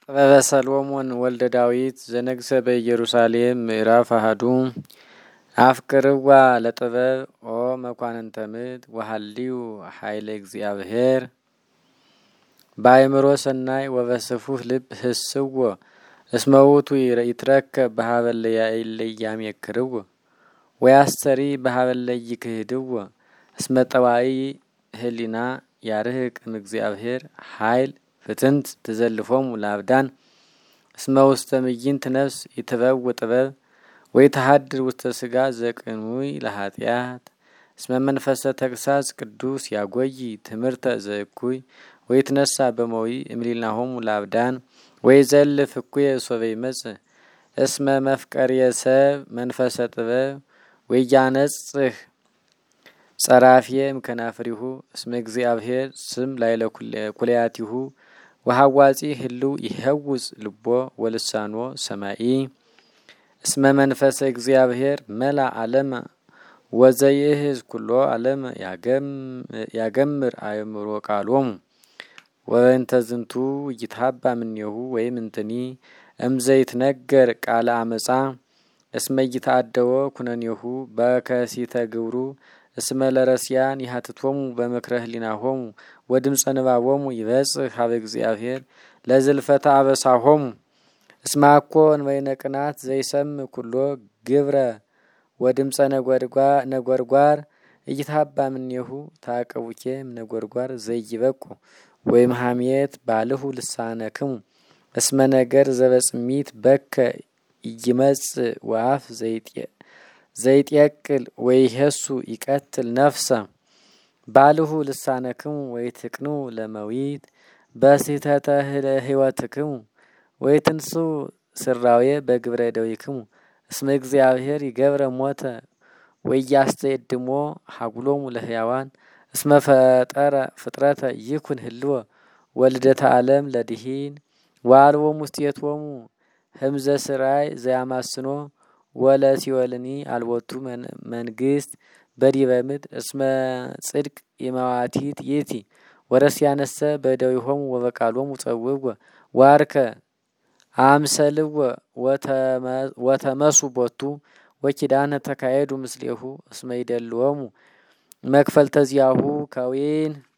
ጥበበ ሰሎሞን ወልደ ዳዊት ዘነግሰ በኢየሩሳሌም ምዕራፍ አሐዱ አፍቅርዋ ለጥበብ ኦ መኳንንተ ምድር ወሃልዩ ኃይለ እግዚአብሔር በአእምሮ ሰናይ ወበስፉህ ልብ ህስዎ እስመ ውእቱ ይትረከብ በኀበ ለያሜክርዎ ወያስተሪ በኀበ ለይክህድዎ እስመ ጠዋኢ ህሊና ያርህቅ እምእግዚአብሔር ኃይል ፍትንት ትዘልፎሙ ለአብዳን እስመ ውስተ ምይንት ነፍስ ይትበው ጥበብ ወይተሃድር ውስተ ስጋ ዘቅኑይ ለኃጢአት እስመ መንፈሰ ተግሳጽ ቅዱስ ያጐይ ትምህርተ ዘእኩይ ወይትነሳ በመዊ እምሊልናሆሙ ለአብዳን ወይዘልፍ እኩየ ሶበ ይመጽእ እስመ መፍቀርየ ሰብ መንፈሰ ጥበብ ወያነጽህ ጸራፍየ እምከናፍሪሁ እስመ እግዚአብሔር ስም ላይለ ኩለያቲሁ ወሐዋጺ ህልው ይሄውዝ ልቦ ወልሳኖ ሰማይ እስመ መንፈሰ እግዚአብሔር መላ ዓለም ወዘይህዝ ኩሎ ዓለም ያገምር አእምሮ ቃሎሙ ወእንተ ዝንቱ ይትሃባ ምኔሁ ወይም እንትኒ እምዘይትነገር ቃለ አመጻ እስመ ይትአደዎ ኩነኔሁ በከሲተ ግብሩ እስመ ለረስያን ይሃትቶሙ በመክረ ህሊናሆሙ ወድምፀ ንባቦሙ ይበጽሕ ኀበ እግዚአብሔር ለዝልፈተ አበሳሆሙ እስመ አኮ እንበይነ ቅናት ዘይሰምዕ ኩሎ ግብረ ወድምፀ ነጐድጓድ ኢይትሃባ ምኔሁ ታቀቡኬ እምነጐድጓድ ዘይበቁ ወይም ሐሜት ባልሁ ልሳነክሙ እስመ ነገር ዘበጽሚት በከ ይመጽእ ወአፍ ዘይጤቅል ወይሄሱ ይቀትል ነፍሰ ባልሁ ልሳነክሙ ወይትቅኑ ለመዊት በስሕተተ ሕይወትክሙ ወይትንሱ ስራዌ በግብረ እደዊክሙ እስመ እግዚአብሔር ይገብረ ሞተ ወያስተየድሞ ሀጉሎሙ ለሕያዋን እስመ ፈጠረ ፍጥረተ ይኩን ህልወ ወልደተ ዓለም ለድኂን ወአልቦ ሙስቴቶሙ ህምዘ ስራይ ዘያማስኖ ወለሲኦልኒ አልቦቱ መንግስት በዲበ ምድር እስመ ጽድቅ የመዋቲት ይእቲ ወረስያነሰ በእደዊሆሙ ወበቃሎሙ ጸውዕዎ ዋርከ አምሰልዎ ወተመሱ ቦቱ ወኪዳነ ተካየዱ ምስሌሁ እስመ ይደልዎሙ መክፈልተ ዚአሁ ከዊን